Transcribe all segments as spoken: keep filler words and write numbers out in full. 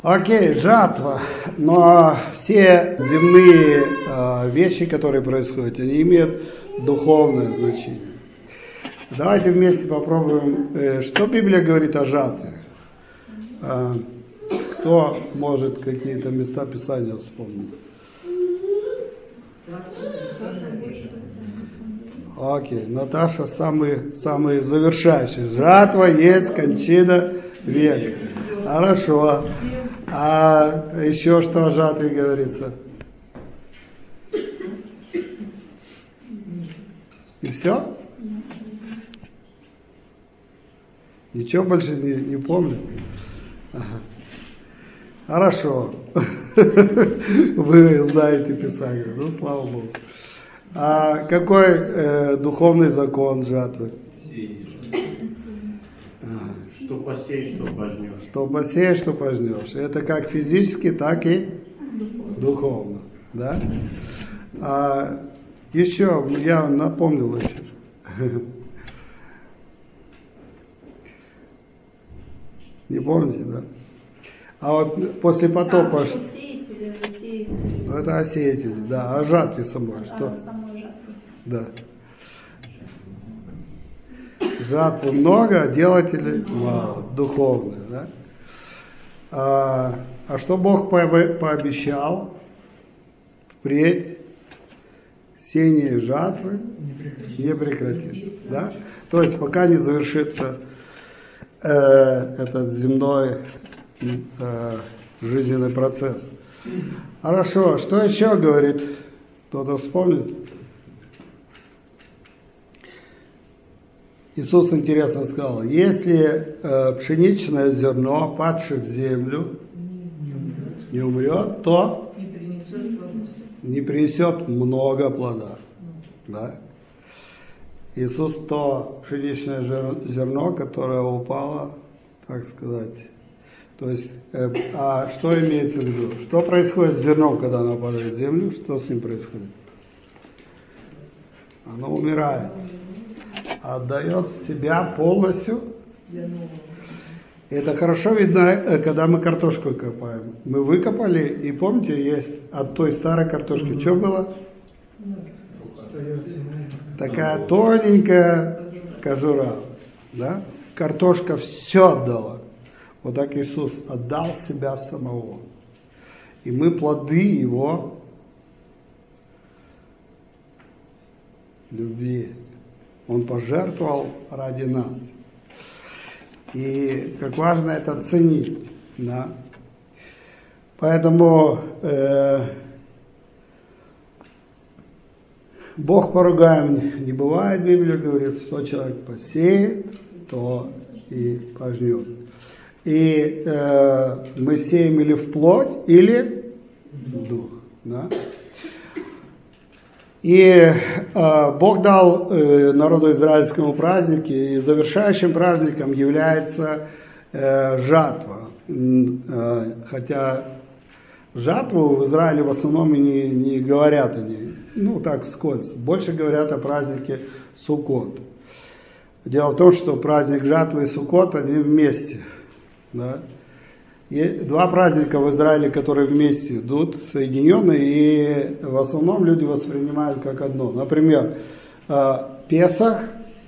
Окей, жатва. Но все земные э, вещи, которые происходят, они имеют духовное значение. Давайте вместе попробуем, э, что Библия говорит о жатве. Э, кто может какие-то места Писания вспомнить? Окей, Наташа самый, самый завершающий. Жатва есть кончина века. Хорошо. А еще что о жатве говорится? И все? Ничего больше не, не помню? Ага. Хорошо. Вы знаете Писание. Ну, слава Богу. А какой э, духовный закон жатвы? Что посеешь, что пожнешь. Что посеешь, что пожнешь. Это как физически, так и духовно. Да? А еще, я напомнил еще. Не помните, да? А вот после потопа... Сеятели, засеятели. Ну, это о сеятеле, да. О жатве самой. Что? А, самой жатвы. Да. Жатвы много, а делателей мало, духовные, да? А, а что Бог пообещал? Впредь сеяние жатвы не прекратится, да? То есть пока не завершится э, этот земной э, жизненный процесс. Хорошо, что еще говорит? Кто-то вспомнит? Иисус интересно сказал, если э, пшеничное зерно, падшее в землю, не умрет, то не принесет много плода. Да? Иисус то пшеничное зерно, которое упало, так сказать. То есть, э, а что имеется в виду? Что происходит с зерном, когда оно падает в землю? Что с ним происходит? Оно умирает. Отдает себя полностью. Это хорошо видно, когда мы картошку копаем. Мы выкопали, и помните, есть от той старой картошки, что было? Такая тоненькая кожура. Да? Картошка все отдала. Вот так Иисус отдал себя самого. И мы плоды Его любви. Он пожертвовал ради нас. И как важно это ценить. Да? Поэтому э, Бог поругаем не бывает, Библия говорит, что человек посеет, то и пожнет. И э, мы сеем или в плоть, или в дух. Да? И э, Бог дал э, народу израильскому праздники, и завершающим праздником является э, жатва. Э, хотя жатву в Израиле в основном и не, не говорят они, ну так вскользь, больше говорят о празднике Суккот. Дело в том, что праздник жатвы и Суккот, они вместе. Да? И два праздника в Израиле, которые вместе идут, соединены, и в основном люди воспринимают как одно. Например, Песах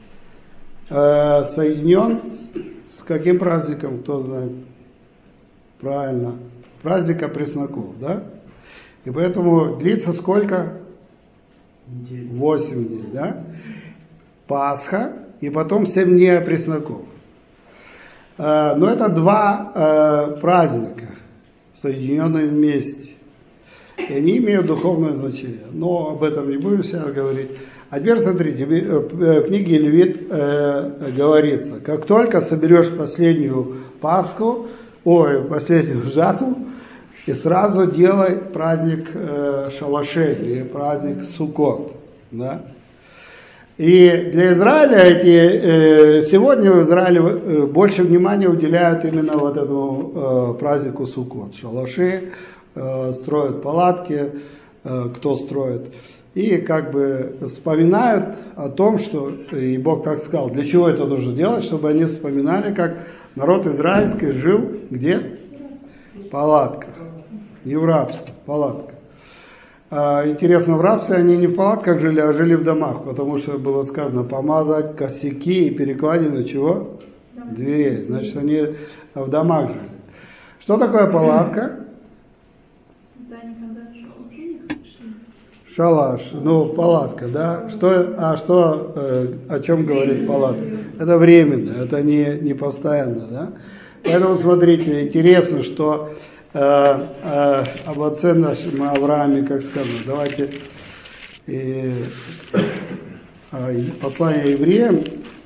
соединен с каким праздником, кто знает? Правильно, праздника пресноков, да? И поэтому длится сколько? Восемь дней, да? Пасха, и потом семь дней пресноков. Но это два э, праздника, соединенные вместе. И они имеют духовное значение. Но об этом не будем сейчас говорить. А теперь смотрите, в книге Левит э, говорится, как только соберешь последнюю Пасху, ой, последнюю жатву, и сразу делай праздник э, шалашей, или праздник Суккот. Да? И для Израиля эти, сегодня в Израиле больше внимания уделяют именно вот этому празднику Суккот. Шалаши, строят палатки, кто строит. И как бы вспоминают о том, что, и Бог так сказал, для чего это нужно делать, чтобы они вспоминали, как народ израильский жил где? палатках. Не в рабстве, в палатках. А, интересно, в рабстве они не в палатках жили, а жили в домах, потому что было сказано помазать косяки и перекладины чего? Дверей. Значит, они в домах жили. Что такое палатка? Да, они когда в пустынях шли. Шалаш, ну, палатка, да? Что, а что, э, о чем говорит палатка? Это временно, это не, не постоянно, да? Поэтому, смотрите, интересно, что э, э, об отце нашем Аврааме, как сказано, давайте э, э, послание евреям,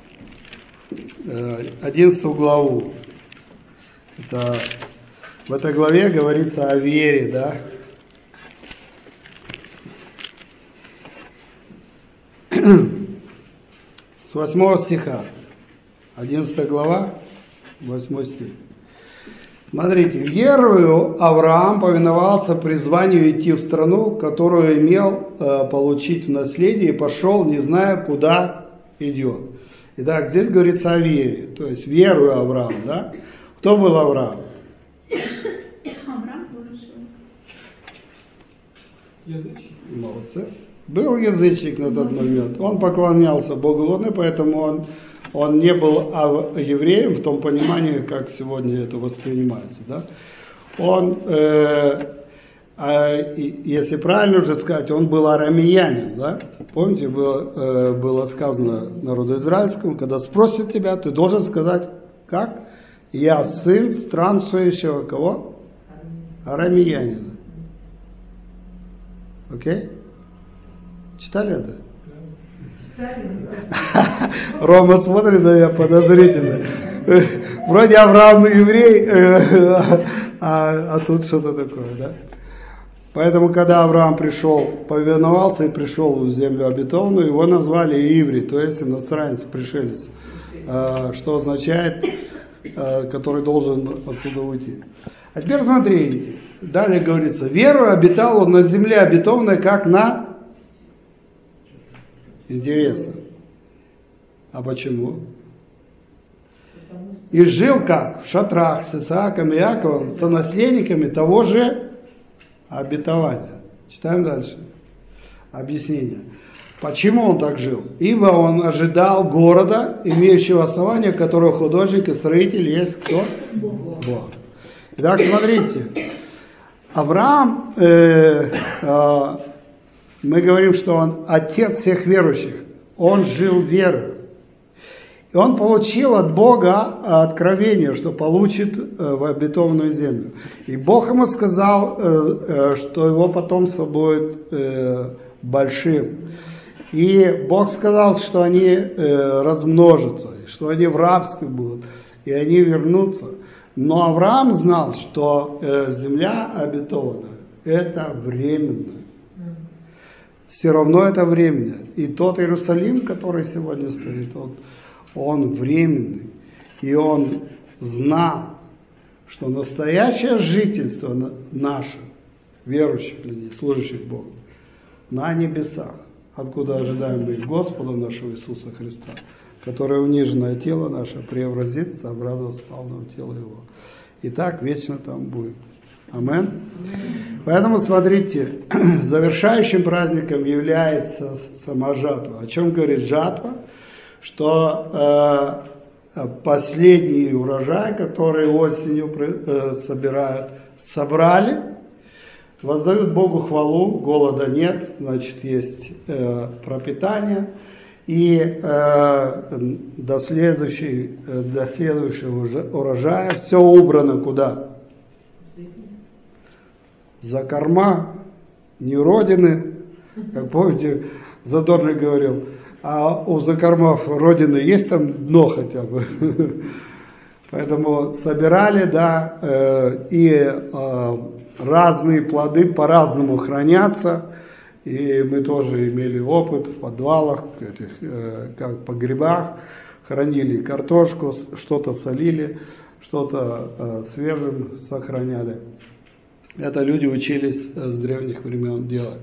э, одиннадцатую главу. Это, в этой главе говорится о вере, да? С восьмого стиха, одиннадцатая глава, восьмой стих. Смотрите, верою Авраам повиновался призванию идти в страну, которую имел э, получить в наследие, и пошел, не зная, куда идет. Итак, здесь говорится о вере, то есть верою Авраам, да? Кто был Авраам? Авраам выжил. Язычник. Молодцы. Был язычник на тот момент, он поклонялся Богу Луны, поэтому он, он не был евреем в том понимании, как сегодня это воспринимается. Да? Он, э, э, если правильно уже сказать, он был арамеянин. Да? Помните, было, э, было сказано народу израильскому, когда спросят тебя, ты должен сказать, как? Я сын странствующего кого? Арамеянина. Окей? Okay? Читали это? Рома смотрит на меня подозрительно. Вроде Авраам еврей, а, а тут что-то такое, да? Поэтому, когда Авраам пришел, повиновался и пришел в землю обетованную, его назвали Иври, то есть иностранец, пришелец, что означает, который должен отсюда уйти. А теперь смотрите, далее говорится, верою обитал он на земле обетованной, как на... Интересно. А почему? И жил как? В шатрах с Исааком и Иаковом, со наследниками того же обетования. Читаем дальше. Объяснение. Почему он так жил? Ибо он ожидал города, имеющего основание, которого художник и строитель есть кто? Бог. Бог. Итак, смотрите. Авраам... Э, э, Мы говорим, что он отец всех верующих. Он жил верой. И он получил от Бога откровение, что получит в обетованную землю. И Бог ему сказал, что его потомство будет большим. И Бог сказал, что они размножатся, что они в рабстве будут, и они вернутся. Но Авраам знал, что земля обетована – это временно. Все равно это временно. И тот Иерусалим, который сегодня стоит, он, он временный. И он знал, что настоящее жительство наше, верующих людей, служащих Богу, на небесах, откуда ожидаем мы Господа нашего Иисуса Христа, который униженное тело наше преобразится, образом славного тела Его. И так вечно там будет. Амин. Поэтому, смотрите, завершающим праздником является сама жатва. О чем говорит жатва? Что э, последний урожай, который осенью э, собирают, собрали, воздают Богу хвалу, голода нет, значит, есть э, пропитание. И э, до, следующей, э, до следующего урожая все убрано куда? За корма, не родины, как помните, Задорный говорил, а у закормов родины есть там дно хотя бы. Поэтому собирали, да, э, и э, разные плоды по-разному хранятся. И мы тоже имели опыт в подвалах, этих, э, как погребах, хранили картошку, что-то солили, что-то э, свежим сохраняли. Это люди учились с древних времен делать.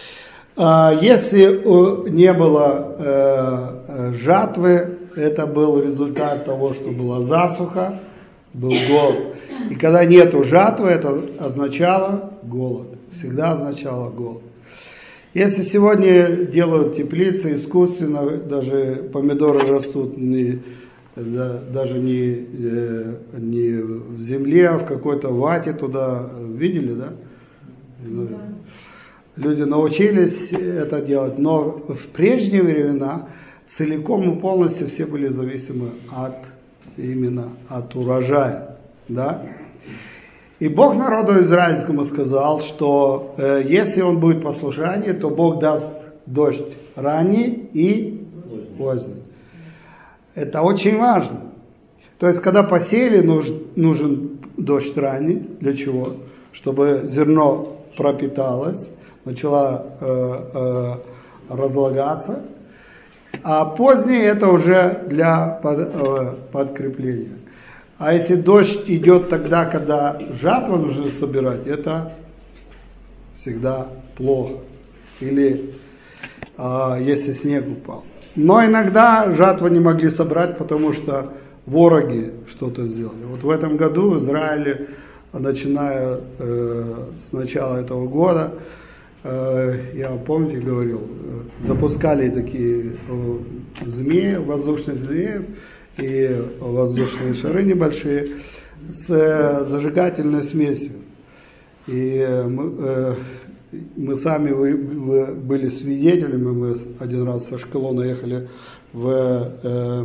Если не было жатвы, это был результат того, что была засуха, был голод. И когда нету жатвы, это означало голод. Всегда означало голод. Если сегодня делают теплицы искусственно, даже помидоры растут не, да, даже не, не в земле, а в какой-то вате туда, видели, да? Да. Люди научились это делать, но в прежние времена целиком и полностью все были зависимы от, именно от урожая, да? И Бог народу израильскому сказал, что э, если он будет послушание, то Бог даст дождь ранний и поздний. Это очень важно. То есть, когда посеяли, нужен, нужен дождь ранний. Для чего? Чтобы зерно пропиталось, начало э, э, разлагаться. А поздний это уже для под, э, подкрепления. А если дождь идет тогда, когда жатва нужно собирать, это всегда плохо. Или а, если снег упал. Но иногда жатву не могли собрать, потому что вороги что-то сделали. Вот в этом году в Израиле, начиная э, с начала этого года, э, я, помните, говорил, э, запускали такие э, змеи, воздушных змеев, и воздушные шары небольшие с э, зажигательной смесью. И э, мы, э, мы сами вы, вы были свидетелями, мы один раз со Ашкелона ехали в э,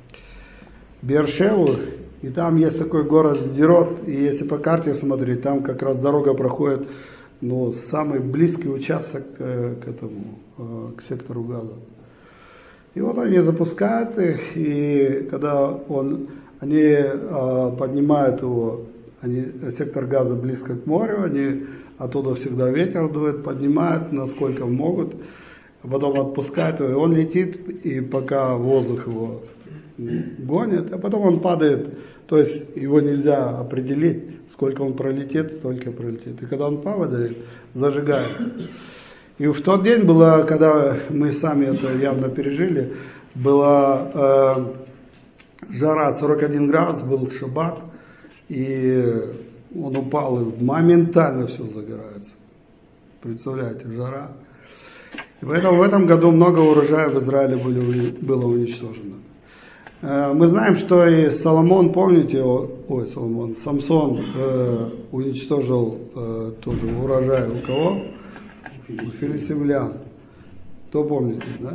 Бершеву, и там есть такой город Сдерот, и если по карте смотреть, там как раз дорога проходит, ну, самый близкий участок э, к этому, э, к сектору Газа. И вот они запускают их, и когда он, они э, поднимают его, они, сектор Газа близко к морю, они оттуда всегда ветер дует, поднимают насколько могут, а потом отпускают его, и он летит, и пока воздух его гонит, а потом он падает, то есть его нельзя определить, сколько он пролетит, столько пролетит. И когда он падает, зажигается. И в тот день было, когда мы сами это явно пережили, была э, жара сорок один градус, был шаббат, и он упал, и моментально все загорается. Представляете, жара. И поэтому в этом году много урожая в Израиле были, было уничтожено. Э, мы знаем, что и Соломон, помните, ой, Соломон, Самсон э, уничтожил э, тоже урожай у кого? У филистимлян. Кто помните, да?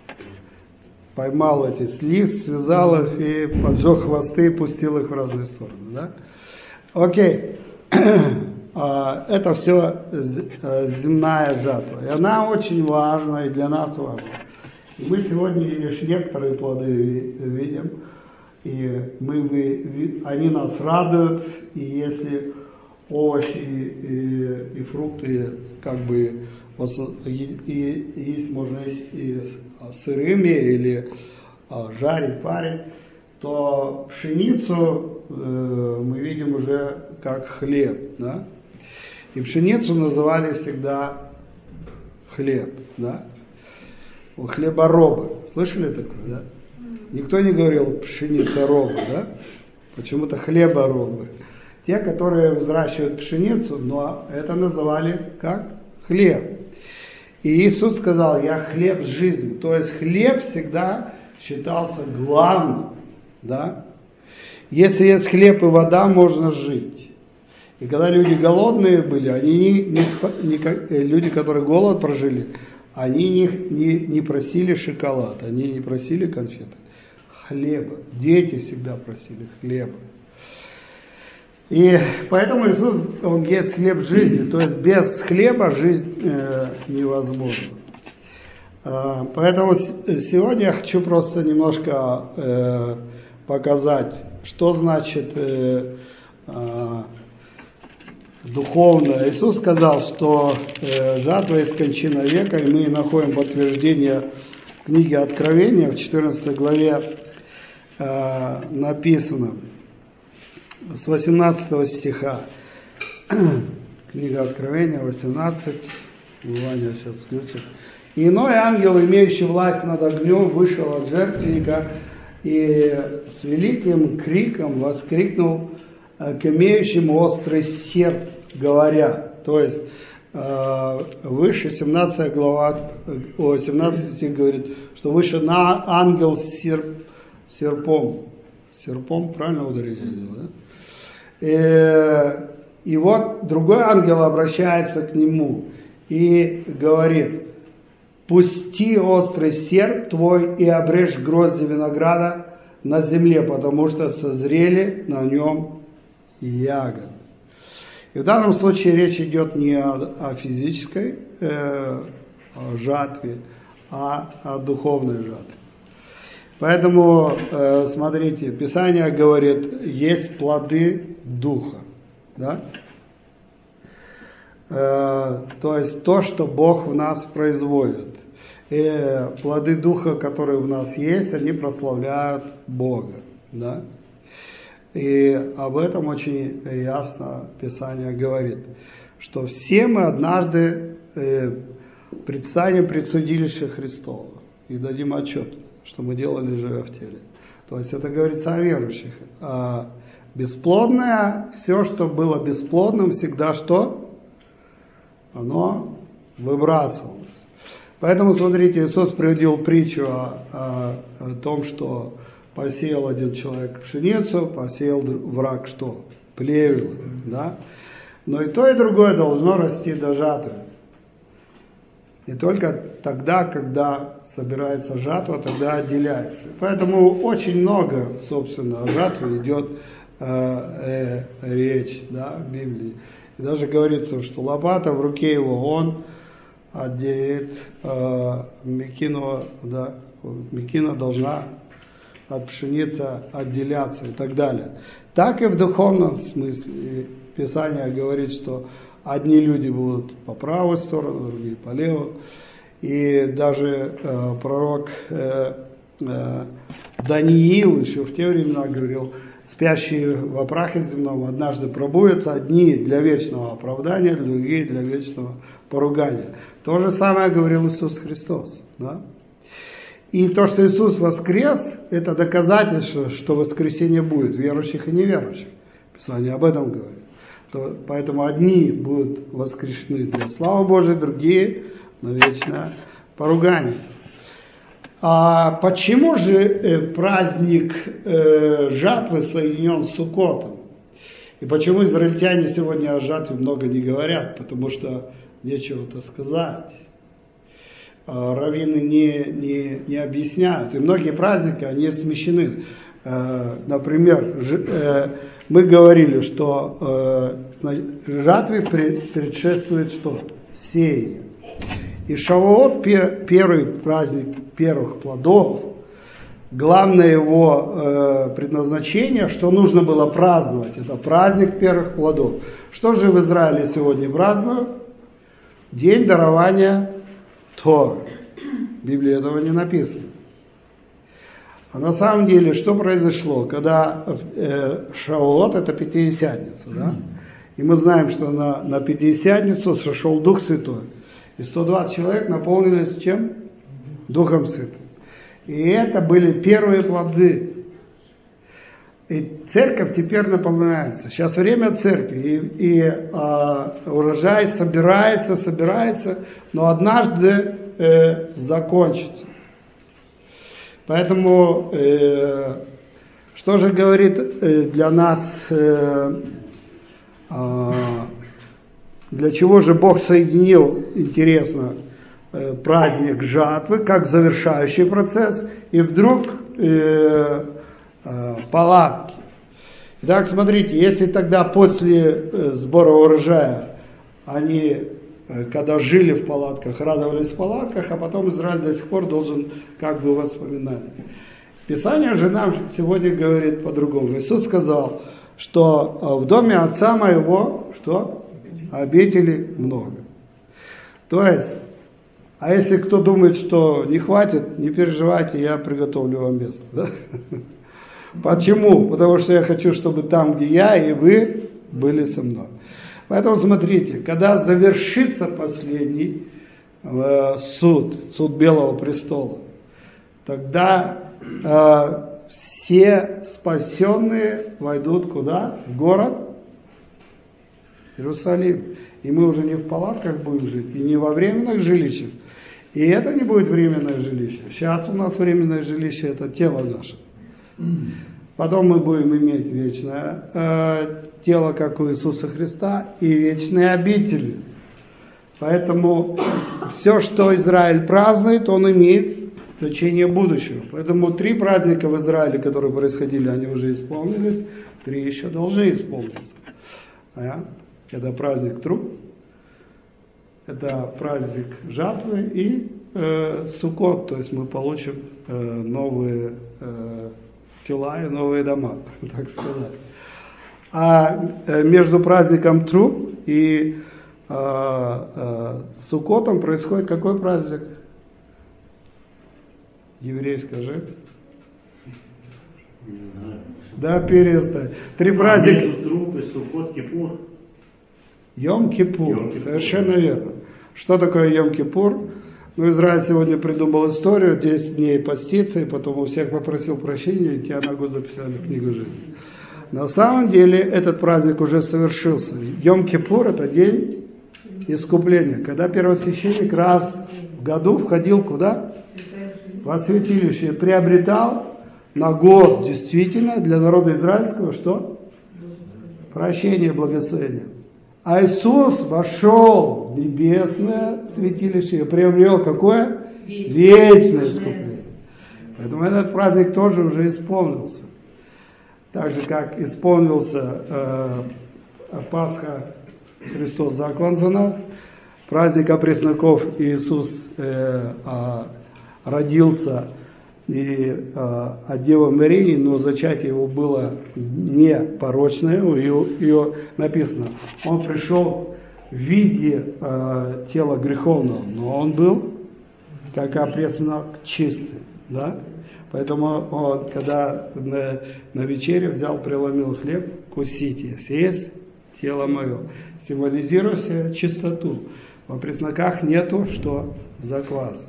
Поймал эти слиз, связал их и поджег хвосты и пустил их в разные стороны, да? Окей. Это все земная жатва. И она очень важна, и для нас важна. И мы сегодня лишь некоторые плоды видим, и мы, они нас радуют, и если овощи и, и фрукты как бы и, и есть можно есть и сырыми или а, жарить, парить, то пшеницу э, мы видим уже как хлеб, да? И пшеницу называли всегда хлеб, да? Хлеборобы. Слышали такое, да? Никто не говорил пшеница-робы, да? Почему-то хлеборобы. Те, которые взращивают пшеницу, но это называли как хлеб. И Иисус сказал: я хлеб жизни. То есть хлеб всегда считался главным, да? Если есть хлеб и вода, можно жить. И когда люди голодные были, они не, не, не люди, которые голод прожили, они не, не, не просили шоколад, они не просили конфеты. Хлеба. Дети всегда просили хлеба. И поэтому Иисус, Он есть хлеб жизни, то есть без хлеба жизнь э, невозможна. Э, поэтому сегодня я хочу просто немножко э, показать, что значит э, э, духовно. Иисус сказал, что э, жатва есть кончина века, и мы находим подтверждение в книге Откровения, в четырнадцатой главе э, написано, с восемнадцатого стиха. Книга Откровения, восемнадцать. Ваня сейчас включит. И иной ангел, имеющий власть над огнем, вышел от жертвенника и с великим криком воскликнул: к имеющему острый серп говоря. То есть выше семнадцатая глава, о, семнадцатый стих говорит, что выше на ангел с серп, серпом. Серпом, правильно ударение делал, да? И, и вот другой ангел обращается к нему и говорит: пусти острый серп твой и обрежь грозди винограда на земле, потому что созрели на нем ягоды. И в данном случае речь идет не о, о физической э, о жатве, а о духовной жатве. Поэтому, э, смотрите, Писание говорит, есть плоды Духа. Да? Э, то есть то, что Бог в нас производит. И плоды Духа, которые в нас есть, они прославляют Бога. Да? И об этом очень ясно Писание говорит, что все мы однажды э, предстанем пред судилище Христово и дадим отчет, что мы делали, живя в теле. То есть это говорится о верующих. А бесплодное, все, что было бесплодным, всегда что? Оно выбрасывалось. Поэтому, смотрите, Иисус приводил притчу о, о, о том, что посеял один человек пшеницу, посеял враг что? Плевел. Да? Но и то, и другое должно расти до жатвы. И только тогда, когда собирается жатва, тогда отделяется. Поэтому очень много, собственно, о жатве идет э, э, речь, да, в Библии. И даже говорится, что лопата в руке его, он отделит э, мекину, да, мекина должна от пшеницы отделяться и так далее. Так и в духовном смысле. И Писание говорит, что одни люди будут по правую сторону, другие по левую. И даже э, пророк э, э, Даниил еще в те времена говорил, спящие во прахе земном однажды пробудятся, одни для вечного оправдания, другие для вечного поругания. То же самое говорил Иисус Христос. Да? И то, что Иисус воскрес, это доказательство, что воскресение будет, верующих и неверующих. Писание об этом говорит. То, поэтому одни будут воскрешены для славы Божией, другие на вечное поругание. А почему же э, праздник э, жатвы соединен с Суккотом? И почему израильтяне сегодня о жатве много не говорят? Потому что нечего-то сказать. Раввины не, не, не объясняют. И многие праздники, они смещены. Например, мы говорили, что жатве предшествует что? Сеяние. И Шавуот, первый праздник первых плодов, главное его предназначение, что нужно было праздновать, это праздник первых плодов. Что же в Израиле сегодня празднуют? День дарования Торы. В Библии этого не написано. А на самом деле, что произошло, когда э, Шавуот, это Пятидесятница, да? И мы знаем, что на, на Пятидесятницу сошел Дух Святой. И сто двадцать человек наполнились чем? Духом Святым. И это были первые плоды. И церковь теперь наполняется. Сейчас время церкви. И, и а, урожай собирается, собирается, но однажды э, закончится. Поэтому, э, что же говорит э, для нас, э, э, для чего же Бог соединил, интересно, э, праздник жатвы, как завершающий процесс, и вдруг э, э, палатки. Итак, смотрите, если тогда после э, сбора урожая они, э, когда жили в палатках, радовались в палатках, а потом Израиль до сих пор должен как бы воспоминать. Писание же нам сегодня говорит по-другому. Иисус сказал, что э, в доме Отца моего, что? Обителей много. То есть, а если кто думает, что не хватит, не переживайте, я приготовлю вам место. Да? Почему? Потому что я хочу, чтобы там, где я, и вы были со мной. Поэтому смотрите, когда завершится последний э, суд, суд Белого престола, тогда э, все спасенные войдут куда? В город Иерусалим. И мы уже не в палатках будем жить, и не во временных жилищах. И это не будет временное жилище. Сейчас у нас временное жилище – это тело наше. Потом мы будем иметь вечное э, тело, как у Иисуса Христа, и вечные обители. Поэтому все, что Израиль празднует, он имеет значение будущего. Поэтому три праздника в Израиле, которые происходили, они уже исполнились, три еще должны исполниться. А? Это праздник труб, это праздник жатвы и э, Суккот, то есть мы получим э, новые э, тела и новые дома, так сказать. А э, между праздником труб и э, э, Суккотом происходит какой праздник? Еврей, скажи. Да, перестань. Три праздника. А между труб и Суккот, Кипур. Йом-Кипур, совершенно верно. Что такое Йом-Кипур? Ну, Израиль сегодня придумал историю, десять дней поститься, и потом у всех попросил прощения, и тебя на год записали в книгу жизни. На самом деле, этот праздник уже совершился. Йом-Кипур – это день искупления, когда первосвященник раз в году входил куда? Во святилище, и приобретал на год действительно для народа израильского что? Прощение, благословение. А Иисус вошел в небесное святилище и приобрел какое? Вечное искупление. Поэтому этот праздник тоже уже исполнился. Так же, как исполнился э, Пасха, Христос заклан за нас, праздник опресноков Иисус э, э, родился и э, от Девы Марии, но зачатие его было непорочное, ее, ее написано, он пришел в виде э, тела греховного, но он был как опреснок чистый, да? Поэтому он, когда на, на вечере взял, преломил хлеб, кусите, съесть тело мое, символизируя чистоту. В опресноках нету что? Закваски.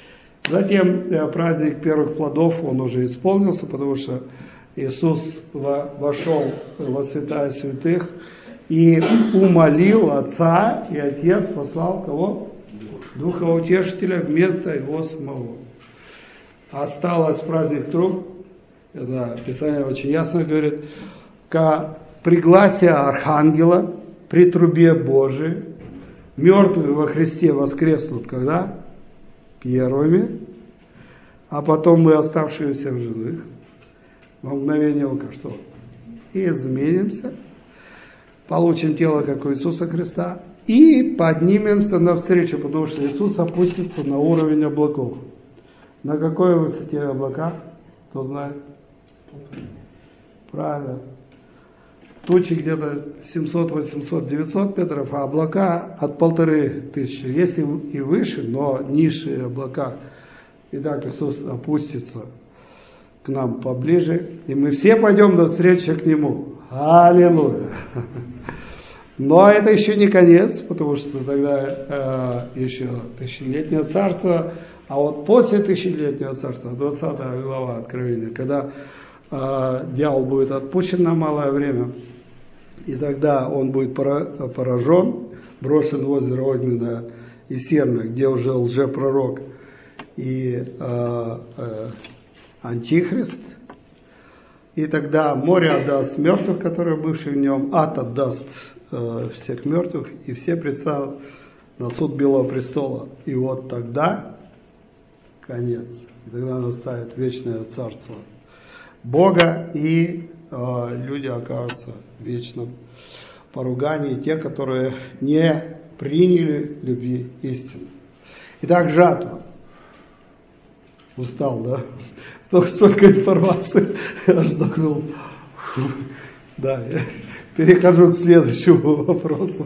Затем праздник первых плодов, он уже исполнился, потому что Иисус вошел во святая святых и умолил Отца, и Отец послал кого? Духа Утешителя вместо Его самого. Осталось праздник труб, это Писание очень ясно говорит, при гласе Архангела, при трубе Божией, мертвые во Христе воскреснут когда? Первыми, а потом мы, оставшиеся в живых, во мгновение ока, что? Изменимся, получим тело, как у Иисуса Христа, и поднимемся навстречу, потому что Иисус опустится на уровень облаков. На какой высоте облака? Кто знает? Правильно. Тучи где-то семьсот, восемьсот, девятьсот метров, а облака от полторы тысячи. Есть и выше, но низшие облака. Итак, Иисус опустится к нам поближе, и мы все пойдем навстречу к Нему. Аллилуйя! Но это еще не конец, потому что тогда э, еще тысячелетнее царство, а вот после тысячелетнего царства, двадцатая глава Откровения, когда э, дьявол будет отпущен на малое время, и тогда он будет поражен, брошен в озеро огненное и серное, где уже лжепророк и э, э, антихрист. И тогда море отдаст мертвых, которые бывшие в нем, ад отдаст э, всех мертвых, и все представят на суд Белого престола. И вот тогда конец. И тогда настанет вечное царство Бога, и э, люди окажутся в вечном поругании, те, которые не приняли любви истины. Итак, жатва. Устал, да? Столько, столько информации, аж вздохнул. Да, я перехожу к следующему вопросу.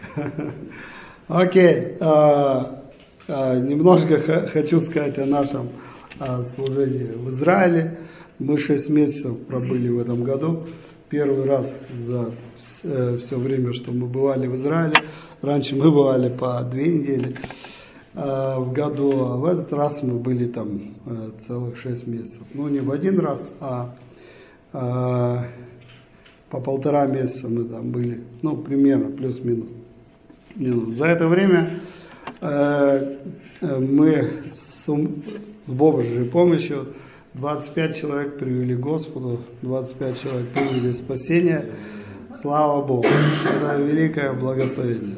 Окей. А, а, немножко х- хочу сказать о нашем а, служении в Израиле. Мы шесть месяцев пробыли в этом году. Первый раз за э, все время, что мы бывали в Израиле. Раньше мы бывали по две недели э, в году, а в этот раз мы были там э, целых шесть месяцев. Ну, не в один раз, а э, по полтора месяца мы там были, ну, примерно, плюс-минус. Минус. За это время э, мы с, с Божьей помощью двадцать пять человек привели к Господу, двадцать пять человек приняли спасение. Слава Богу, это великое благословение.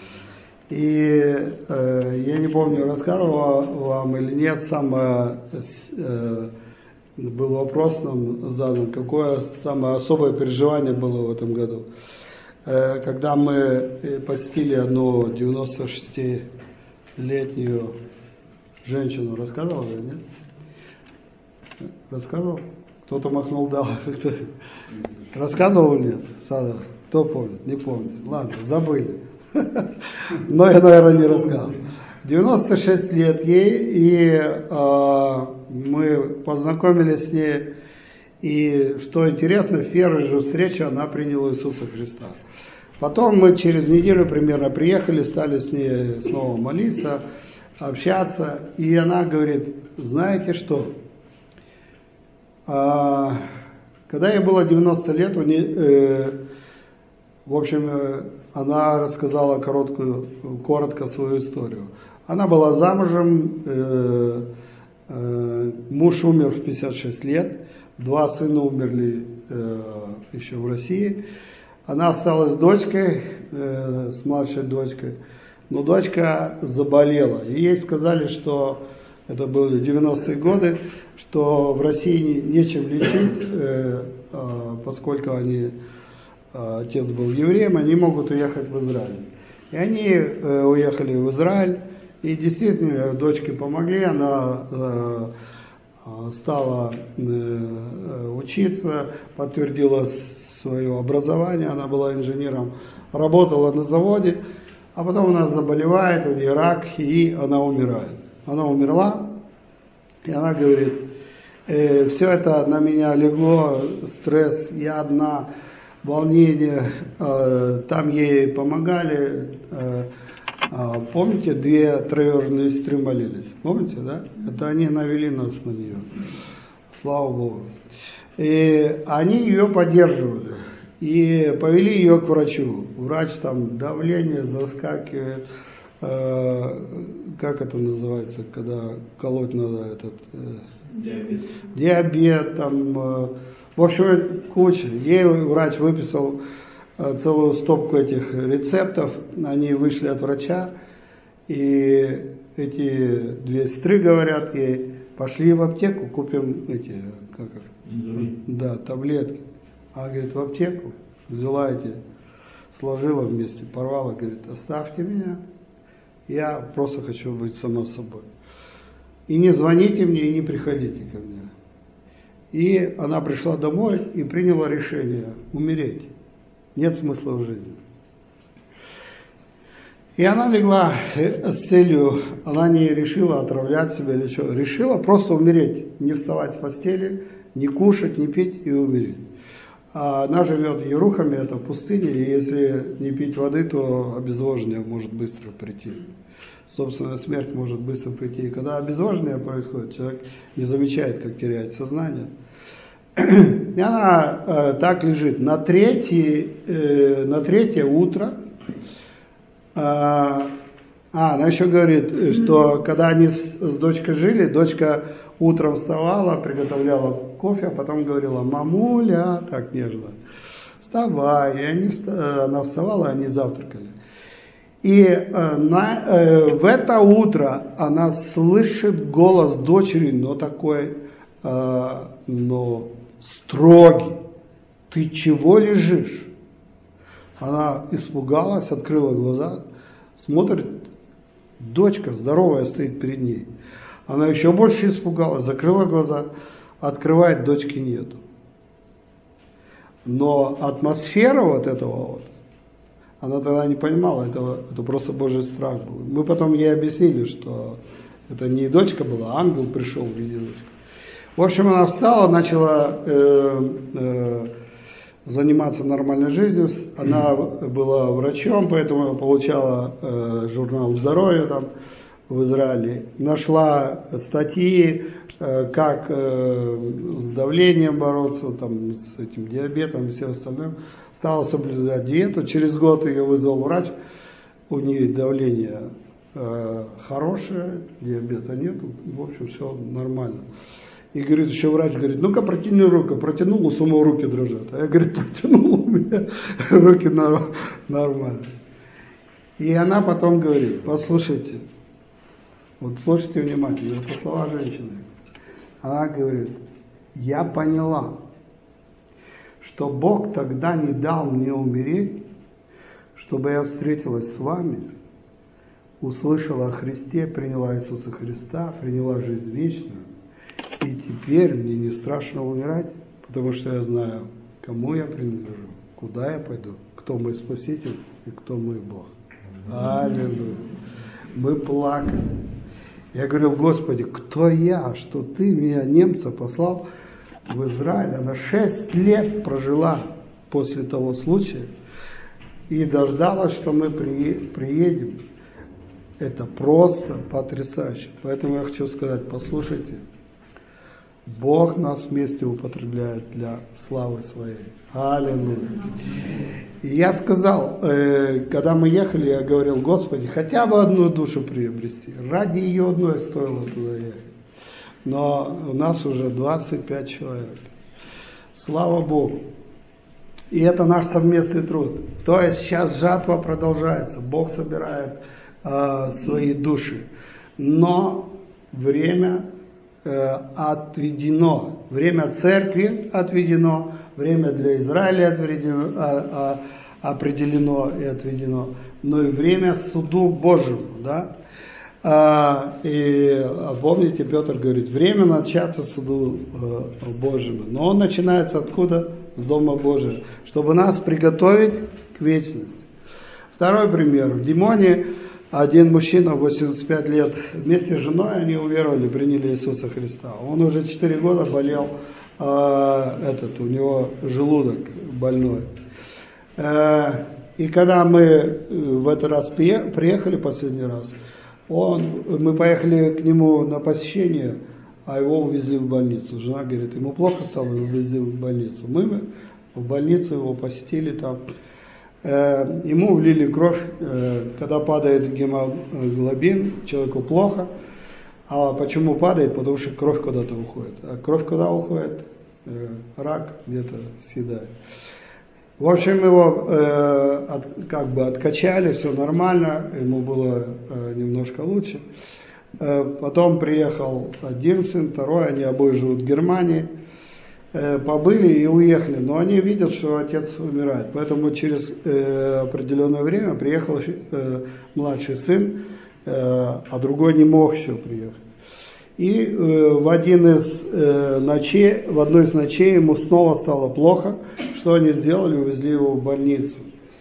И э, я не помню, рассказывал вам или нет, самое, э, был вопрос нам задан, какое самое особое переживание было в этом году. Э, когда мы посетили одну девяносто шестилетнюю женщину, рассказывал или нет? Рассказывал? Кто-то махнул, да. Рассказывал или нет? Сада? Кто помнит? Не помнит. Ладно, забыли. Но я, наверное, не рассказал. девяносто шесть лет ей, и э, мы познакомились с ней. И что интересно, в первой же встрече она приняла Иисуса Христа. Потом мы через неделю примерно приехали, стали с ней снова молиться, общаться. И она говорит, знаете что? А, когда ей было девяносто лет, у нее, э, в общем, э, она рассказала короткую, коротко свою историю. Она была замужем, э, э, муж умер в пятьдесят шесть лет, два сына умерли э, еще в России. Она осталась с дочкой, э, с младшей дочкой, но дочка заболела. И ей сказали, что это были девяностые годы, что в России нечем лечить, э, э, поскольку они, э, отец был евреем, они могут уехать в Израиль. И они э, уехали в Израиль, и действительно дочке помогли, она э, стала э, учиться, подтвердила свое образование, она была инженером, работала на заводе, а потом она заболевает, у нее рак, и она умирает. Она умерла, и она говорит, э, все это на меня легло, стресс, я одна, волнение, э, там ей помогали, э, э, помните, две троюродные сестры молились, помните, да? Это они навели нас на нее, слава Богу. И они ее поддерживали, и повели ее к врачу. Врач там давление заскакивает, как это называется, когда колоть надо этот э, диабет. диабет там, э, в общем, куча. Ей врач выписал э, целую стопку этих рецептов, они вышли от врача, и эти две сестры говорят ей, пошли в аптеку, купим эти, как их, да, таблетки. Она говорит, в аптеку, взяла эти, сложила вместе, порвала, говорит, оставьте меня. Я просто хочу быть сама собой. И не звоните мне, и не приходите ко мне. И она пришла домой и приняла решение умереть. Нет смысла в жизни. И она легла с целью, она не решила отравлять себя или что, решила просто умереть, не вставать с постели, не кушать, не пить и умереть. А она живет в Ерухаме, это пустыня, и если не пить воды, то обезвоживание может быстро прийти. Собственная смерть может быстро прийти. И когда обезвоживание происходит, человек не замечает, как теряет сознание. И она э, так лежит. На третье, э, на третье утро, э, а, она еще говорит, что когда они с, с дочкой жили, дочка утром вставала, приготовляла кофе, а потом говорила, мамуля, так нежно, вставай. И они, она вставала, они завтракали. И э, на, э, в это утро она слышит голос дочери, но такой, э, но строгий. Ты чего лежишь? Она испугалась, открыла глаза, смотрит, дочка здоровая стоит перед ней. Она еще больше испугалась, закрыла глаза, открывает, дочки нету. Но атмосфера вот этого вот, она тогда не понимала, это, это просто Божий страх был. Мы потом ей объяснили, что это не дочка была, а ангел пришел в виде дочки. В общем, она встала, начала э, э, заниматься нормальной жизнью. Она была врачом, поэтому получала э, журнал здоровья, там, в Израиле, нашла статьи, как с давлением бороться, там, с этим диабетом и всем остальным. Стала соблюдать диету. Через год ее вызвал врач. У нее давление э, хорошее, диабета нет. В общем, все нормально. И говорит, еще врач говорит, ну-ка протяни руку. Протянул, у самого руки дрожат. А я, говорит, протянул, у меня руки нормально. И она потом говорит, послушайте, вот слушайте внимательно, это слова женщины. Она говорит, я поняла, что Бог тогда не дал мне умереть, чтобы я встретилась с вами, услышала о Христе, приняла Иисуса Христа, приняла жизнь вечную, и теперь мне не страшно умирать, потому что я знаю, кому я принадлежу, куда я пойду, кто мой Спаситель и кто мой Бог. Аллилуйя. Мы плакали. Я говорил, Господи, кто я, что Ты меня, немца, послал в Израиль? Она шесть лет прожила после того случая и дождалась, что мы приедем. Это просто потрясающе. Поэтому я хочу сказать, послушайте, Бог нас вместе употребляет для славы Своей. Аллилуйя. И я сказал, э, когда мы ехали, я говорил, Господи, хотя бы одну душу приобрести. Ради ее одной стоило туда ехать. Но у нас уже двадцать пять человек. Слава Богу. И это наш совместный труд. То есть сейчас жатва продолжается. Бог собирает э, свои души. Но время отведено. Время церкви отведено, время для Израиля отведено, а, а, определено и отведено, но и время суду Божьему. Да? А, и помните, Петр говорит, время начаться суду а, Божьему. Но он начинается откуда? С Дома Божия, чтобы нас приготовить к вечности. Второй пример. В Димоне один мужчина, восемьдесят пять лет, вместе с женой они уверовали, приняли Иисуса Христа. Он уже четыре года болел, э, этот, у него желудок больной. Э, и когда мы в этот раз приехали последний раз, он, мы поехали к нему на посещение, а его увезли в больницу. Жена говорит, ему плохо стало, его увезли в больницу. Мы в больницу его посетили там. Ему влили кровь, когда падает гемоглобин, человеку плохо. А почему падает? Потому что кровь куда-то уходит. А кровь куда уходит? Рак где-то съедает. В общем, его э, от, как бы откачали, все нормально, ему было э, немножко лучше. Э, потом приехал один сын, второй, они обои живут в Германии. Побыли и уехали, но они видят, что отец умирает. Поэтому через э, определенное время приехал э, младший сын, э, а другой не мог еще приехать. И э, в, один из, э, ночей, в одной из ночей ему снова стало плохо. Что они сделали? Увезли его в больницу.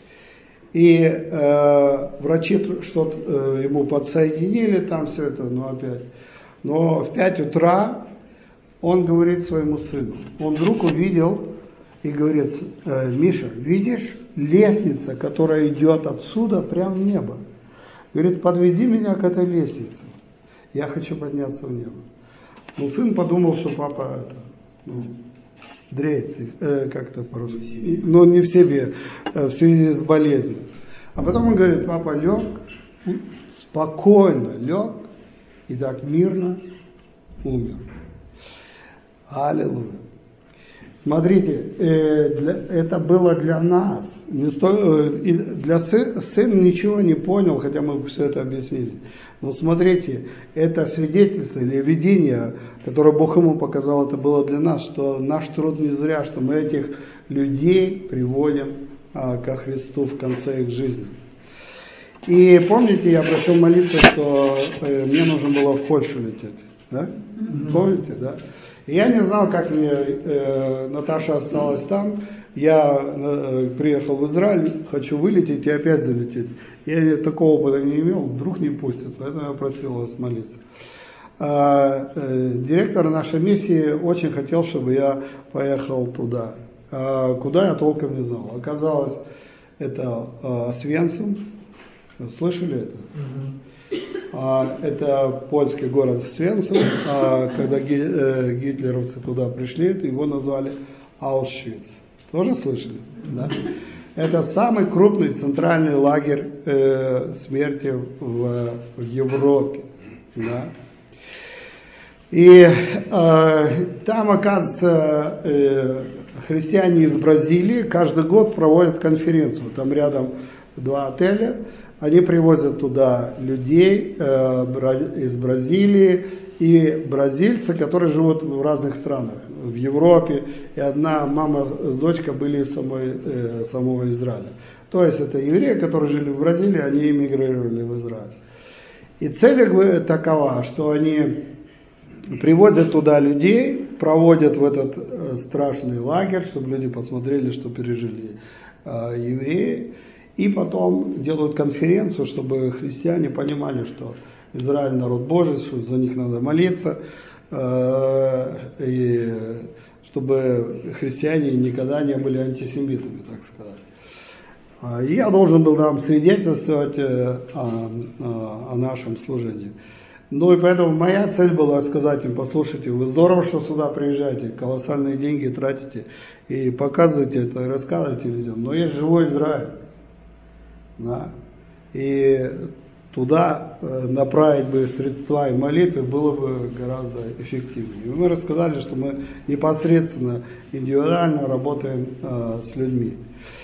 И э, врачи что-то э, ему подсоединили там все это, но опять. Но в пять утра он говорит своему сыну, он вдруг увидел и говорит, Миша, видишь, лестница, которая идет отсюда прямо в небо. Говорит, подведи меня к этой лестнице, я хочу подняться в небо. Ну, сын подумал, что папа это, ну, дреет, э, как-то по-русски, но не в себе, в связи с болезнью. А потом он говорит, папа лег, спокойно лег и так мирно умер. Аллилуйя. Смотрите, э, для, это было для нас. Не сто, э, для сы, сын ничего не понял, хотя мы все это объяснили. Но смотрите, это свидетельство или видение, которое Бог ему показал, это было для нас, что наш труд не зря, что мы этих людей приводим а, ко Христу в конце их жизни. И помните, я просил молиться, что э, мне нужно было в Польшу лететь. Да? Mm-hmm. Помните, да? И я не знал, как мне, э, Наташа осталась там, я э, приехал в Израиль, хочу вылететь и опять залететь. Я такого опыта не имел, вдруг не пустят, поэтому я просил вас молиться. А, э, директор нашей миссии очень хотел, чтобы я поехал туда. А куда я толком не знал. Оказалось, это э, Освенцим. Слышали это? Mm-hmm. А, это польский город Свенцев. А, когда ги, э, гитлеровцы туда пришли, его назвали Аушвиц. Тоже слышали? Да? Это самый крупный центральный лагерь э, смерти в, в Европе. Да? И э, там, оказывается, э, христиане из Бразилии каждый год проводят конференцию. Там рядом два отеля. Они привозят туда людей э, из Бразилии и бразильцы, которые живут в разных странах. В Европе. И одна мама с дочкой были из самой, э, самого Израиля. То есть это евреи, которые жили в Бразилии, они эмигрировали в Израиль. И цель их такова, что они привозят туда людей, проводят в этот э, страшный лагерь, чтобы люди посмотрели, что пережили э, евреи. И потом делают конференцию, чтобы христиане понимали, что Израиль народ Божий, что за них надо молиться, э, и чтобы христиане никогда не были антисемитами, так сказать. И я должен был нам свидетельствовать о, о, о нашем служении. Ну и поэтому моя цель была сказать им: послушайте, вы здорово, что сюда приезжаете, колоссальные деньги тратите и показываете это, и рассказываете людям, но есть живой Израиль. Да. И туда направить бы средства и молитвы было бы гораздо эффективнее. И мы рассказали, что мы непосредственно, индивидуально работаем э, с людьми.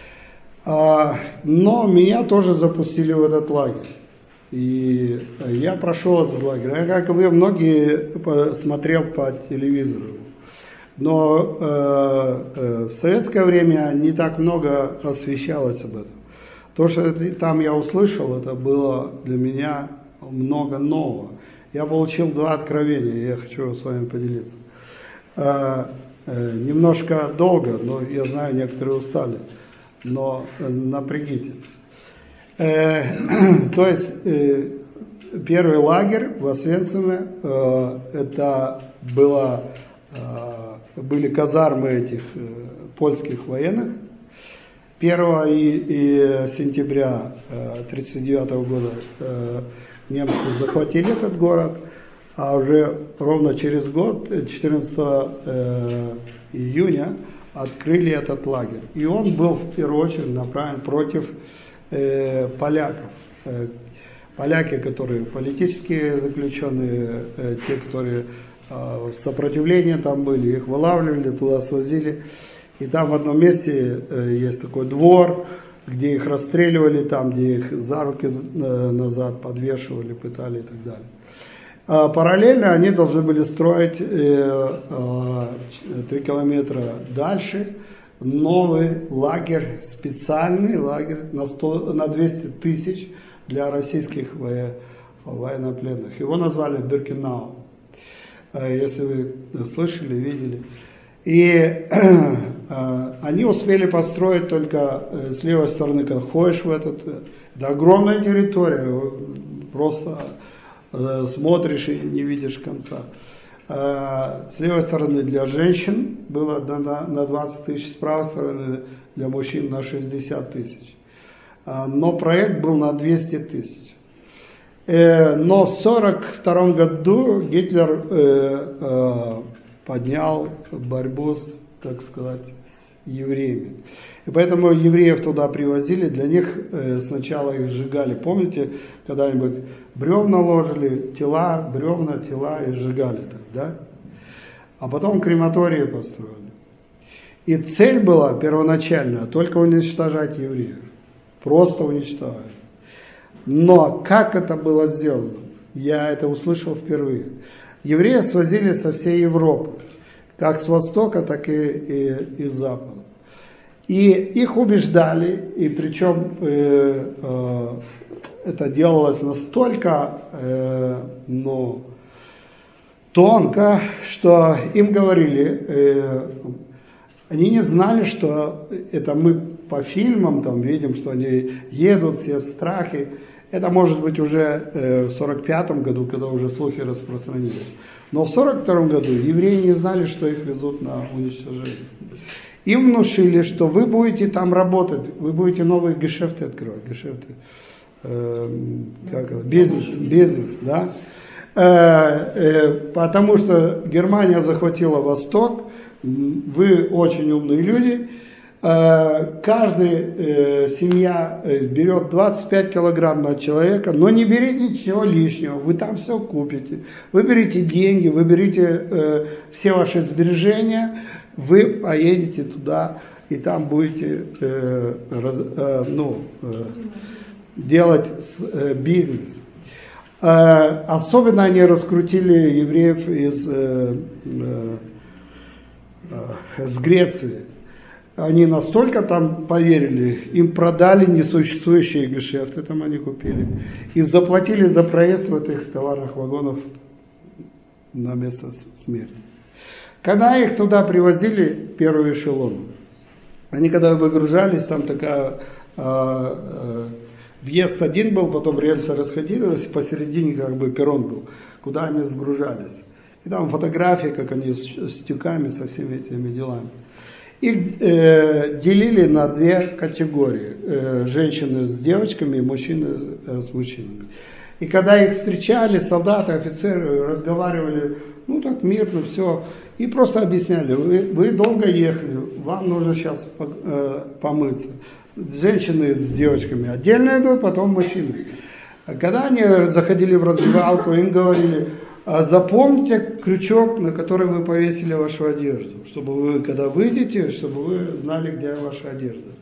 А, но меня тоже запустили в этот лагерь. И я прошел этот лагерь. Я, как и вы, многие смотрел по телевизору. Но э, э, в советское время не так много освещалось об этом. То, что там я услышал, это было для меня много нового. Я получил два откровения, и я хочу с вами поделиться. Э, э, немножко долго, но я знаю, некоторые устали, но э, напрягитесь. Э, то есть э, первый лагерь в Освенциме, э, это было, э, были казармы этих э, польских военных. первого сентября тысяча девятьсот тридцать девятого года э, немцы захватили этот город, а уже ровно через год, четырнадцатого июня, открыли этот лагерь. И он был в первую очередь направлен против э, поляков. Э, поляки, которые политические заключенные, э, те, которые э, в сопротивлении там были, их вылавливали, туда свозили. И там в одном месте э, есть такой двор, где их расстреливали, там, где их за руки э, назад подвешивали, пытали и так далее. А параллельно они должны были строить э, э, три километра дальше новый лагерь, специальный лагерь на, сто, на двести тысяч для российских во, военнопленных. Его назвали Биркенау. Э, если вы слышали, видели. И э, они успели построить только э, с левой стороны, когда ходишь в этот, это огромная территория, просто э, смотришь и не видишь конца. Э, с левой стороны для женщин было на, на двадцать тысяч, с правой стороны для мужчин на шестьдесят тысяч. Э, но проект был на двести тысяч. Э, но в сорок втором году Гитлер э, э, поднял борьбу с, так сказать, с евреями. И поэтому евреев туда привозили, для них э, сначала их сжигали. Помните, когда-нибудь бревна ложили, тела, бревна, тела и сжигали так, да? А потом крематории построили. И цель была первоначальная только уничтожать евреев. Просто уничтожать. Но как это было сделано? Я это услышал впервые. Евреев свозили со всей Европы, как с востока, так и, и, и с запада. И их убеждали, и причем э, э, это делалось настолько э, ну, тонко, что им говорили, э, они не знали, что это мы по фильмам там видим, что они едут все в страхе. Это может быть уже в сорок пятом году, когда уже слухи распространились. Но в сорок втором году евреи не знали, что их везут на уничтожение. Им внушили, что вы будете там работать, вы будете новые гешефты открывать, гешефты, э, как это, бизнес, бизнес, да. Э, э, потому что Германия захватила Восток, вы очень умные люди. Каждая семья берет двадцать пять килограмм на человека, но не берите ничего лишнего, вы там все купите. Вы берите деньги, вы берите все ваши сбережения, вы поедете туда и там будете ну, делать бизнес. Особенно они раскрутили евреев из, из Греции. Они настолько там поверили, им продали несуществующие гешефты, там они купили, и заплатили за проезд в этих товарных вагонах на место смерти. Когда их туда привозили, первый эшелон, они когда выгружались, там такая, э, э, въезд один был, потом рельсы расходились, посередине как бы перрон был, куда они сгружались. И там фотографии, как они с, с тюками, со всеми этими делами. Их э, делили на две категории. Э, женщины с девочками и мужчины с, э, с мужчинами. И когда их встречали, солдаты, офицеры разговаривали, ну так мирно, все. И просто объясняли, вы, вы долго ехали, вам нужно сейчас э, помыться. Женщины с девочками отдельно идут, потом мужчины. А когда они заходили в раздевалку, им говорили: запомните крючок, на который вы повесили вашу одежду, чтобы вы, когда выйдете, чтобы вы знали, где ваша одежда.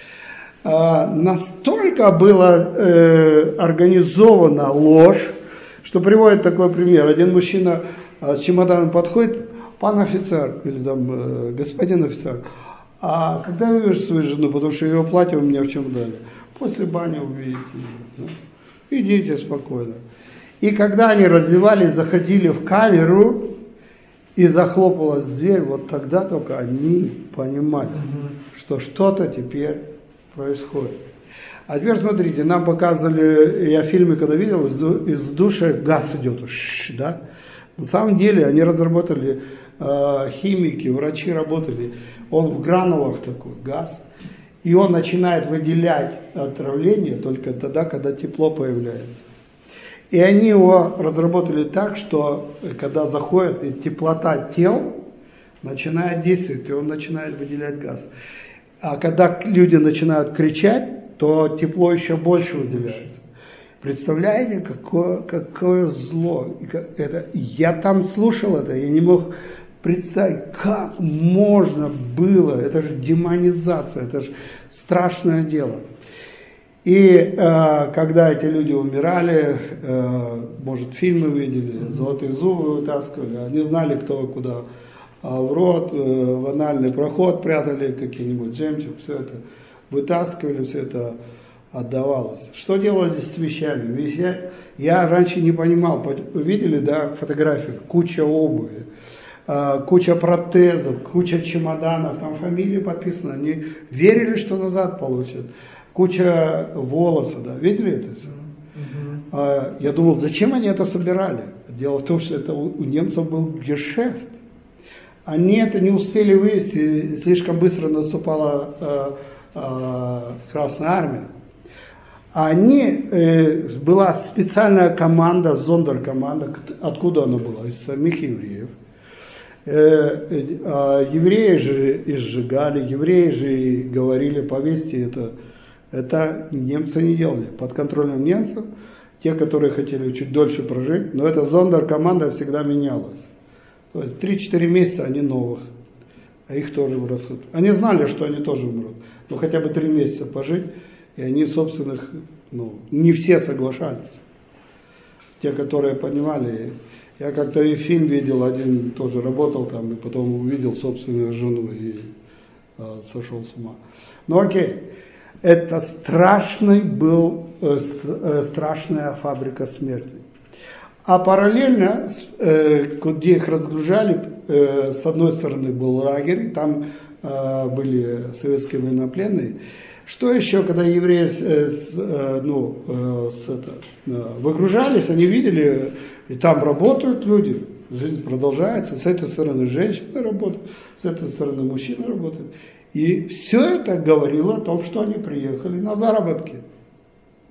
А, настолько была э, организована ложь, что приводит такой пример. Один мужчина э, с чемоданом подходит: пан офицер, или там э, господин офицер, а когда вы увидите свою жену, потому что ее платье у меня в чемодане? После бани увидите. Да? Идите спокойно. И когда они раздевались, заходили в камеру и захлопалась дверь, вот тогда только они понимали, что что-то теперь происходит. А теперь смотрите, нам показывали, я в фильме когда видел, из душа газ идет, да? На самом деле они разработали, э, химики, врачи работали, он в гранулах такой газ, и он начинает выделять отравление только тогда, когда тепло появляется. И они его разработали так, что когда заходит и теплота тел начинает действовать, и он начинает выделять газ. А когда люди начинают кричать, то тепло еще больше выделяется. Представляете, какое, какое зло. Это, я там слушал это, я не мог представить, как можно было. Это же демонизация, это же страшное дело. И э, когда эти люди умирали, э, может, фильмы видели, золотые зубы вытаскивали, они знали, кто куда, а в рот, э, в анальный проход прятали какие-нибудь жемчуг, все это вытаскивали, все это отдавалось. Что делали с вещами? Вещи, я раньше не понимал, видели, да, фотографии, куча обуви, э, куча протезов, куча чемоданов, там фамилии подписаны, они верили, что назад получат. Куча волоса, да, видели это все? Uh-huh. Я думал, зачем они это собирали? Дело в том, что это у немцев был гешефт. Они это не успели вывести, слишком быстро наступала э, э, Красная Армия. Они, э, была специальная команда, зондеркоманда, откуда она была? Из самих евреев. Э, э, евреи же изжигали, евреи же говорили, повесьте это. Это немцы не делали. Под контролем немцев, те, которые хотели чуть дольше прожить, но эта зондеркоманда всегда менялась. То есть три-четыре месяца они новых, а их тоже вырастут. Они знали, что они тоже умрут, но хотя бы три месяца пожить, и они собственных, ну, не все соглашались. Те, которые понимали. Я как-то и фильм видел, один тоже работал там, и потом увидел собственную жену и э, сошел с ума. Ну окей. Это страшный был, э, э, страшная фабрика смерти. А параллельно, э, где их разгружали, э, с одной стороны был лагерь, там э, были советские военнопленные. Что еще, когда евреи э, с, э, ну, э, с, это, э, выгружались, они видели, и там работают люди, жизнь продолжается, с этой стороны женщины работают, с этой стороны мужчины работают. И все это говорило о том, что они приехали на заработки.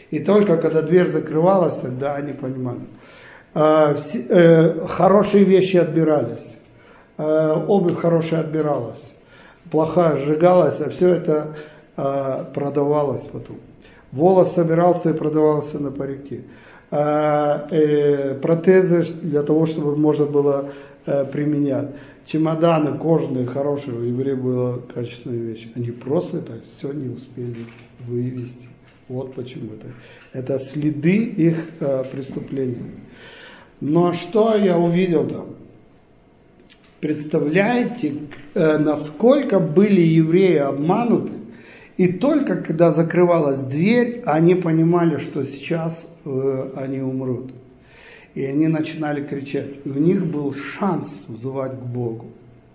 И только когда дверь закрывалась, тогда они понимали. Э, все, э, хорошие вещи отбирались, э, обувь хорошая отбиралась, плохая сжигалась, а все это э, продавалось потом. Волос собирался и продавался на парике. Э, э, протезы для того, чтобы можно было э, применять. Чемоданы кожаные, хорошие, у евреев была качественная вещь. Они просто это все не успели вывести. Вот почему это. Это следы их э, преступлений. Но что я увидел там? Представляете, э, насколько были евреи обмануты? И только когда закрывалась дверь, они понимали, что сейчас э, они умрут. И они начинали кричать. И у них был шанс взывать к Богу.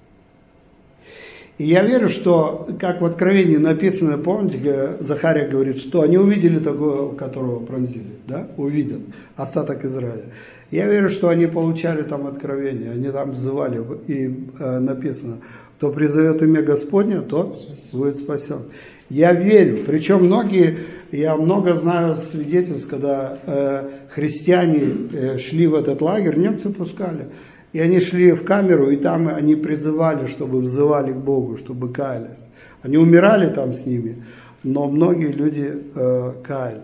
И я верю, что, как в Откровении написано, помните, Захария говорит, что они увидели такого, которого пронзили, да, увидят, остаток Израиля. Я верю, что они получали там откровение, они там взывали, и э, написано, кто призовет имя Господне, тот будет спасен. Я верю, причем многие, я много знаю свидетельств, когда э, христиане э, шли в этот лагерь, немцы пускали, и они шли в камеру, и там они призывали, чтобы взывали к Богу, чтобы каялись. Они умирали там с ними, но многие люди э, каялись.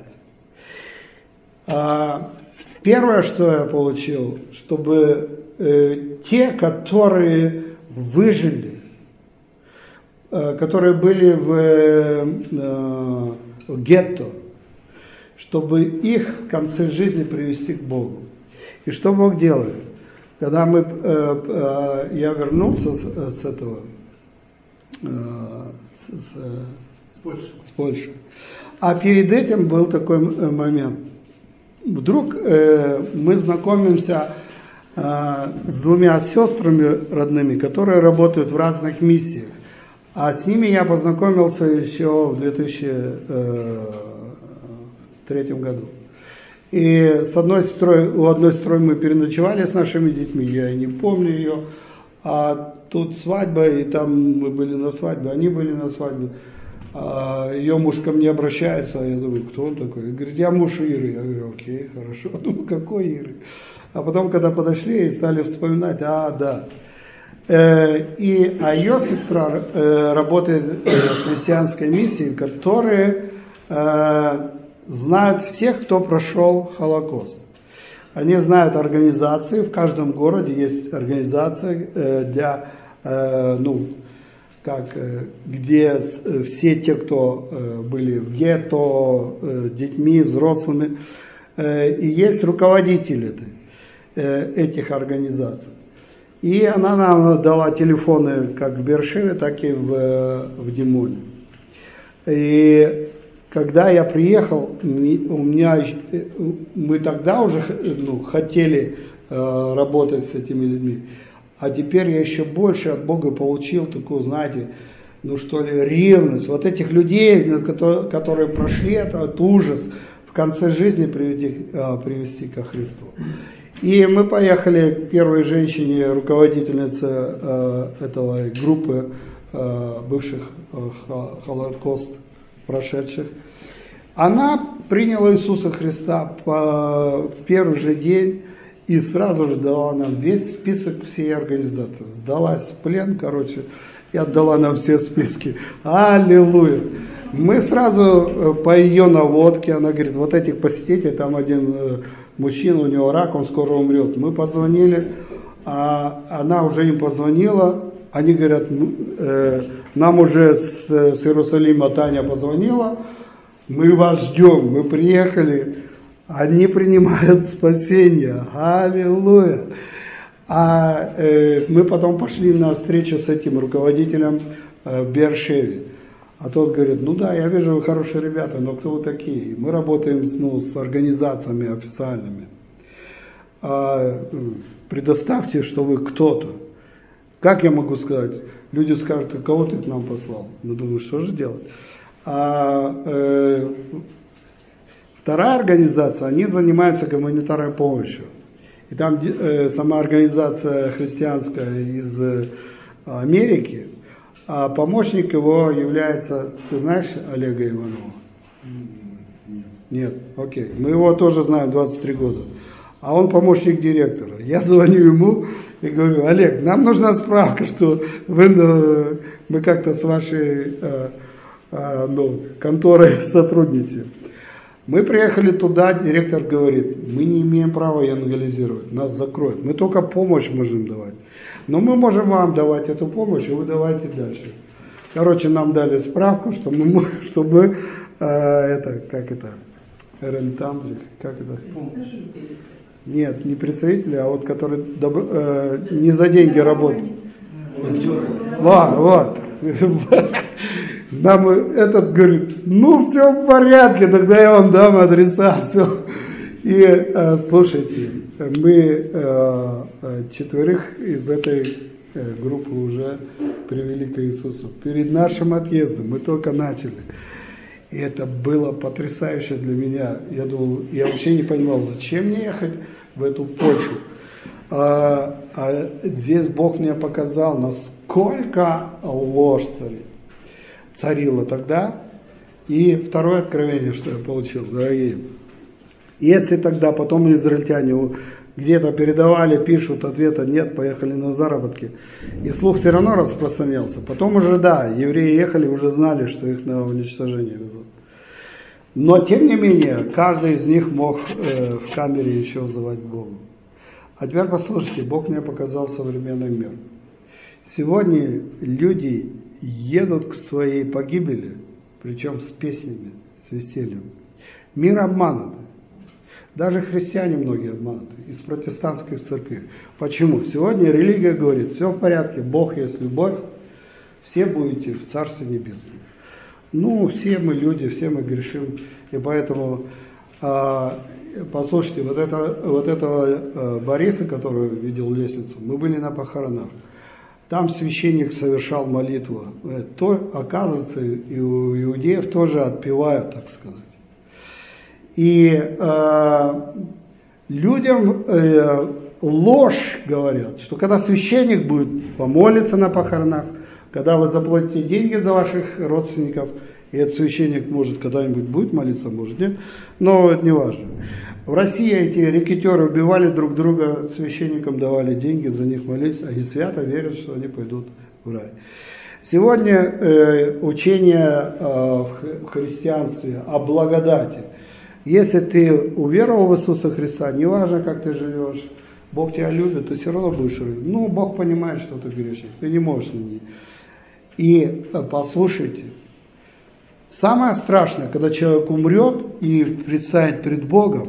А, первое, что я получил, чтобы э, те, которые выжили, которые были в, э, в гетто, чтобы их в конце жизни привести к Богу. И что Бог делает? Когда мы, э, э, я вернулся с, с этого, э, с, с, С Польши. с Польши, а перед этим был такой момент. Вдруг э, мы знакомимся э, с двумя сестрами родными, которые работают в разных миссиях. А с ними я познакомился еще в две тысячи третьем году. И с одной сестрой, у одной сестры мы переночевали с нашими детьми, я и не помню ее. А тут свадьба, и там мы были на свадьбе, они были на свадьбе. А ее муж ко мне обращается, а я думаю, кто он такой? И говорит, я муж Иры. Я говорю, окей, хорошо. Думаю, какой Иры? А потом, когда подошли и стали вспоминать, а, да. И, а ее сестра э, работает в христианской миссии, которые э, знают всех, кто прошел Холокост. Они знают организации, в каждом городе есть организация э, для, э, ну, как, э, где все те, кто э, были в гетто, э, детьми, взрослыми, э, и есть руководители этой, э, этих организаций. И она нам дала телефоны как в Бершеве, так и в, в Димоне. И когда я приехал, у меня, мы тогда уже ну, хотели э, работать с этими людьми, а теперь я еще больше от Бога получил такую, знаете, ну что ли, ревность. Вот этих людей, которые, которые прошли этот ужас, в конце жизни привести, э, привести ко Христу. И мы поехали к первой женщине, руководительнице э, этого группы э, бывших э, Холокост прошедших. Она приняла Иисуса Христа по, в первый же день и сразу же дала нам весь список всей организации. Сдалась в плен, короче, и отдала нам все списки. Аллилуйя! Мы сразу по ее наводке, она говорит, вот этих посетителей, там один мужчина, у него рак, он скоро умрет. Мы позвонили, а она уже им позвонила, они говорят, э, нам уже с, с Иерусалима Таня позвонила, мы вас ждем, мы приехали, они принимают спасение, аллилуйя. А э, мы потом пошли на встречу с этим руководителем э, в Бершеве. А тот говорит, ну да, я вижу, вы хорошие ребята, но кто вы такие? Мы работаем ну, с организациями официальными. А, предоставьте, что вы кто-то. Как я могу сказать? Люди скажут, а кого ты к нам послал? Ну, думаю, что же делать? А, э, вторая организация, они занимаются гуманитарной помощью. И там э, сама организация христианская из э, Америки, а помощник его является, ты знаешь Олега Иванова? Нет. Нет, окей. Мы его тоже знаем двадцать три года. А он помощник директора. Я звоню ему и говорю: Олег, нам нужна справка, что вы, ну, мы как-то с вашей э, э, ну, конторой сотрудничаем. Мы приехали туда, директор говорит: мы не имеем права евангелизировать, нас закроют. Мы только помощь можем давать. Но мы можем вам давать эту помощь, и вы давайте дальше. Короче, нам дали справку, что мы, что мы э, это, как это, рентам, как это? Нет, не представители, а вот которые добро, э, не за деньги работают. Вот, вот. Нам этот говорит: ну все в порядке, тогда я вам дам адреса, все. И э, слушайте, мы э, четверых из этой э, группы уже привели к Иисусу. Перед нашим отъездом мы только начали. И это было потрясающе для меня. Я думал, я вообще не понимал, зачем мне ехать в эту Польшу. А, а здесь Бог мне показал, насколько ложь царит. царила тогда. И второе откровение, что я получил, дорогие. Если тогда потом израильтяне где-то передавали, пишут, ответа нет, поехали на заработки, и слух все равно распространялся. Потом уже, да, евреи ехали, уже знали, что их на уничтожение везут. Но, тем не менее, каждый из них мог э, в камере еще взывать к Богу. А теперь послушайте, Бог мне показал современный мир. Сегодня люди едут к своей погибели, причем с песнями, с весельем. Мир обманут. Даже христиане многие обмануты из протестантских церквей. Почему? Сегодня религия говорит: все в порядке, Бог есть любовь, все будете в Царстве Небесном. Ну, все мы люди, все мы грешим, и поэтому, э, послушайте, вот, это, вот этого э, Бориса, который видел лестницу, мы были на похоронах. Там священник совершал молитву. То, оказывается, и у иудеев тоже отпевают, так сказать. И э, людям э, ложь говорят, что когда священник будет помолиться на похоронах, когда вы заплатите деньги за ваших родственников, и этот священник может когда-нибудь будет молиться, может нет, но это не важно. В России эти рэкетёры убивали друг друга, священникам давали деньги, за них молились, они свято верят, что они пойдут в рай. Сегодня э, учение э, в христианстве о благодати. Если ты уверовал в Иисуса Христа, неважно, как ты живешь, Бог тебя любит, ты все равно будешь жить. Ну, Бог понимает, что ты грешник, ты не можешь на ней. И послушайте, самое страшное, когда человек умрет и предстанет перед Богом,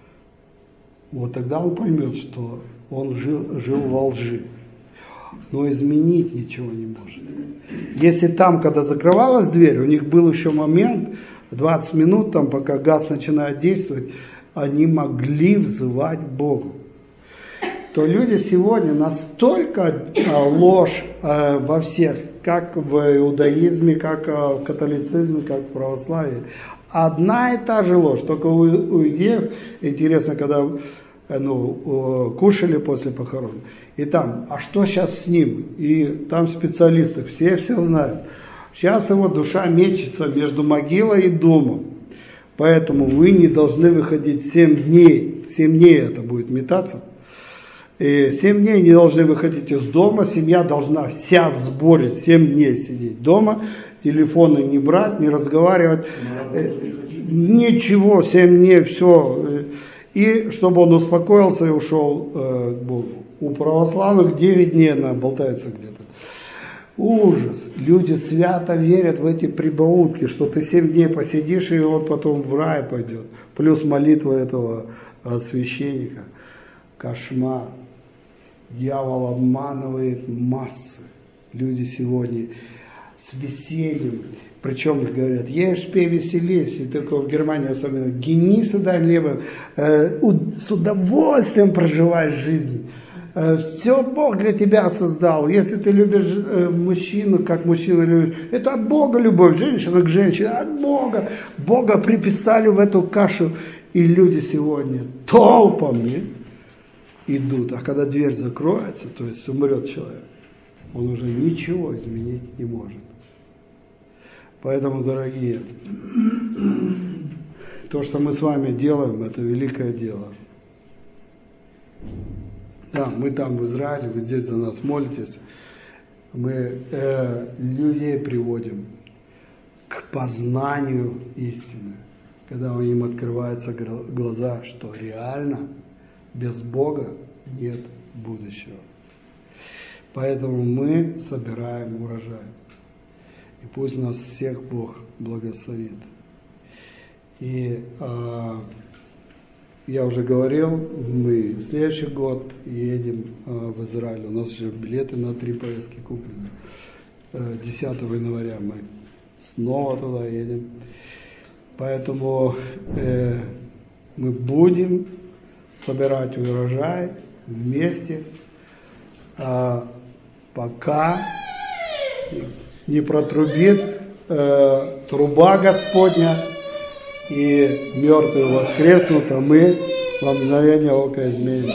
вот тогда он поймет, что он жил, жил во лжи. Но изменить ничего не может. Если там, когда закрывалась дверь, у них был еще момент, двадцать минут, там, пока газ начинает действовать, они могли взывать к Богу. То люди сегодня настолько ложь э, во всех, как в иудаизме, как в католицизме, как в православии. Одна и та же ложь, только у, у иудеев, интересно, когда ну, кушали после похорон, и там, а что сейчас с ним? И там специалисты, все все знают. Сейчас его душа мечется между могилой и домом. Поэтому вы не должны выходить семь дней. семь дней это будет метаться. И семь дней не должны выходить из дома. Семья должна вся в сборе семь дней сидеть дома. Телефоны не брать, не разговаривать. Ничего, семь дней, все. И чтобы он успокоился и ушел э, к Богу. У православных девять дней она болтается где-то. Ужас. Люди свято верят в эти прибаутки, что ты семь дней посидишь, и он потом в рай пойдет. Плюс молитва этого а, священника. Кошмар. Дьявол обманывает массы. Люди сегодня с весельем. Причем говорят: ешь, пей, веселись. И только в Германии особенно: гени сюда либо э, с удовольствием проживай жизнь. Все Бог для тебя создал. Если ты любишь э, мужчину, как мужчина любит, это от Бога любовь, женщина к женщине, от Бога. Бога приписали в эту кашу. И люди сегодня толпами идут. А когда дверь закроется, то есть умрет человек, он уже ничего изменить не может. Поэтому, дорогие, то, что мы с вами делаем, это великое дело. Да, мы там в Израиле, вы здесь за нас молитесь. Мы э, людей приводим к познанию истины, когда им открываются глаза, что реально без Бога нет будущего. Поэтому мы собираем урожай. И пусть нас всех Бог благословит. И э, я уже говорил, мы в следующий год едем э, в Израиль. У нас уже билеты на три поездки куплены. Э, десятого января мы снова туда едем. Поэтому э, мы будем собирать урожай вместе, э, пока не протрубит э, труба Господня, и мертвые воскреснут, а мы во мгновение ока изменимся.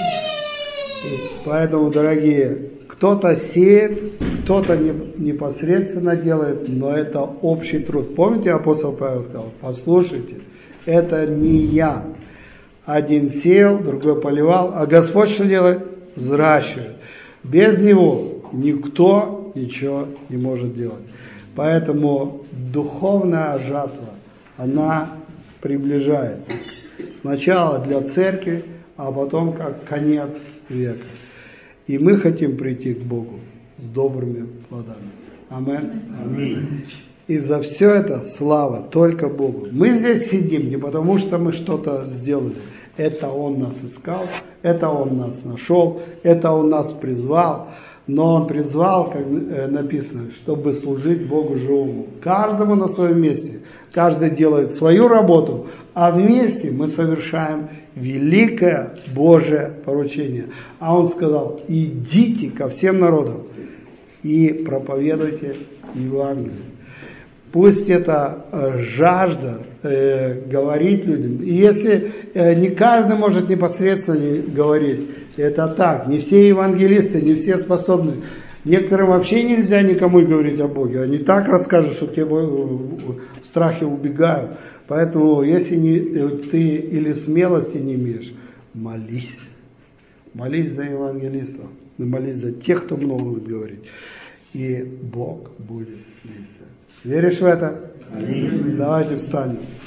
И поэтому, дорогие, кто-то сеет, кто-то непосредственно делает, но это общий труд. Помните, апостол Павел сказал: послушайте, это не я. Один сеял, другой поливал, а Господь что делает? Взращивает. Без Него никто ничего не может делать. Поэтому духовная жатва, она приближается. Сначала для церкви, а потом как конец века. И мы хотим прийти к Богу с добрыми плодами. Аминь. Аминь. И за все это слава только Богу. Мы здесь сидим не потому, что мы что-то сделали. Это Он нас искал, это Он нас нашел, это Он нас призвал. Но Он призвал, как написано, чтобы служить Богу живому. Каждому на своем месте. Каждый делает свою работу, а вместе мы совершаем великое Божие поручение. А Он сказал: идите ко всем народам и проповедуйте Евангелие. Пусть это жажда э, говорить людям. И если э, не каждый может непосредственно говорить, это так. Не все евангелисты, не все способны. Некоторым вообще нельзя никому говорить о Боге. Они так расскажут, что тебе в страхе убегают. Поэтому, если не, ты или смелости не имеешь, молись. Молись за евангелистов. Молись за тех, кто много будет говорить. И Бог будет вместе. Веришь в это? Аминь. Давайте встанем.